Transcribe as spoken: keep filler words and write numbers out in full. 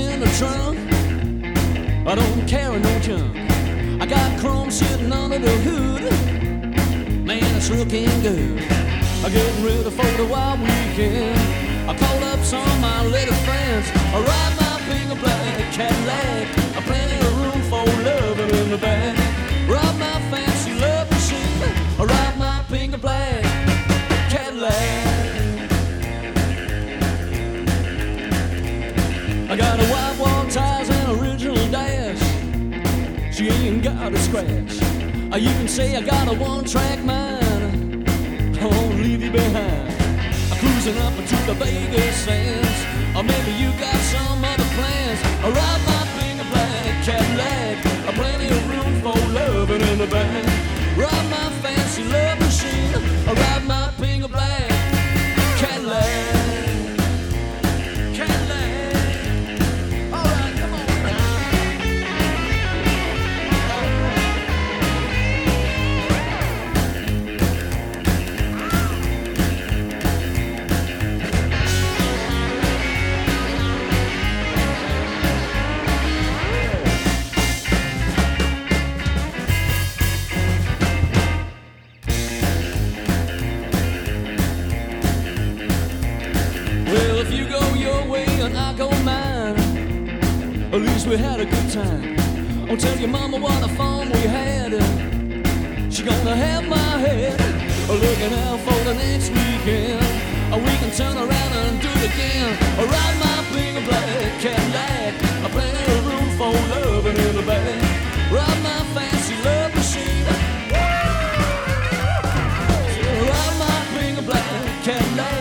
in the trunk. I don't carry no junk. I got chrome sitting under the hood. Man, it's looking good. I'm getting ready for the wild weekend. I called up some of my little friends. I ride my pink black Cadillac. I plenty of room for loving in the back. Ride my fancy love machine. I ride my pink black Cadillac. I got a white wall tires and original dash. She ain't got a scratch. Uh, you can say I got a one-track mind. I won't leave you behind. I'm cruising up to the Vegas sands. Or maybe you got some other plans. I ride my pink black Cadillac. Uh, plenty of room for loving in the back. Ride my fancy love machine. I ride my pink black Cadillac. Well, if you go your way and I go mine, at least we had a good time. I'll tell your mama what a fun we had. She gonna have my head looking out for the next weekend. Or we can turn around and do it again. Or ride my pink black Cadillac. Plenty of room for loving in the back. Ride my fancy love machine. Ride my pink black Cadillac.